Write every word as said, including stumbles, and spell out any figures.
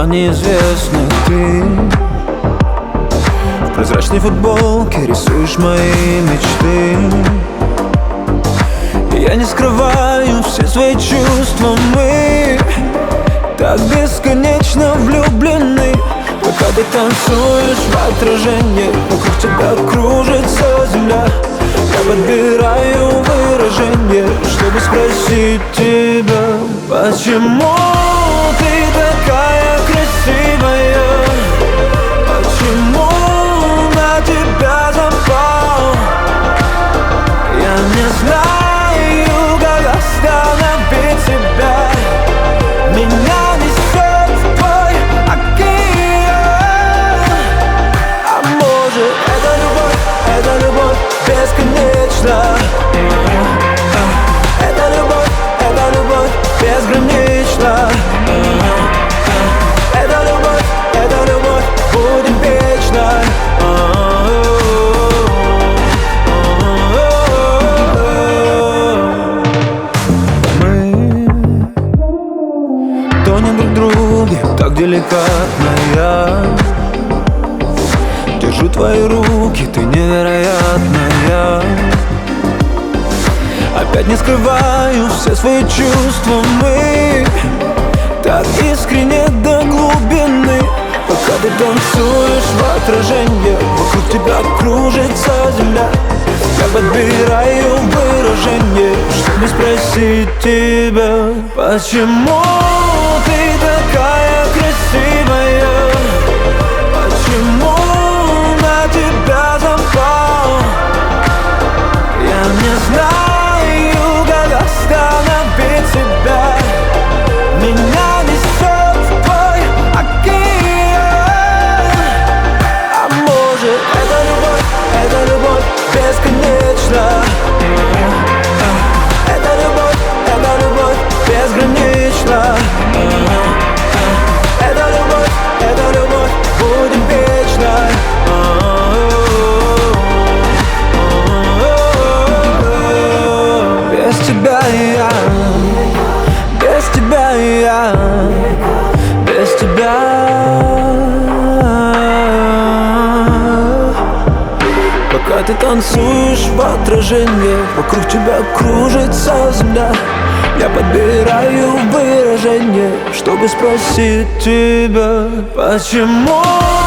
неизвестных ты в прозрачной футболке рисуешь мои мечты. И я не скрываю все свои чувства, мы так бесконечно влюблены. Пока ты танцуешь в отражении, вокруг тебя кружится земля. Я подбираю выражение, чтобы спросить тебя: почему ты такая красивая? Почему на тебя запал? Я не знаю, как остановить тебя. Меня несет в твой океан. А может, это любовь, это любовь бесконечна. Это любовь, это любовь безгранична. Это любовь, это любовь будет вечной. Мы тонем друг в друге, так деликатно я держу твои руки, ты невероятная. Опять не скрываю все свои чувства, мы так искренне до глубины. Пока ты танцуешь в отражении, вокруг тебя кружится земля. Я подбираю выражение, чтобы спросить тебя: почему ты такая красивая? Почему на тебя запал? Я не знаю, как остановить тебя. Меня несет в твой океан. А может, это любовь, это любовь бесконечна. Это любовь, это любовь безгранична. Это любовь, это любовь будет вечной. Без тебя я, без тебя я, без тебя. Пока ты танцуешь в отражении, вокруг тебя кружится земля. Я подбираю выражение, чтобы спросить тебя: почему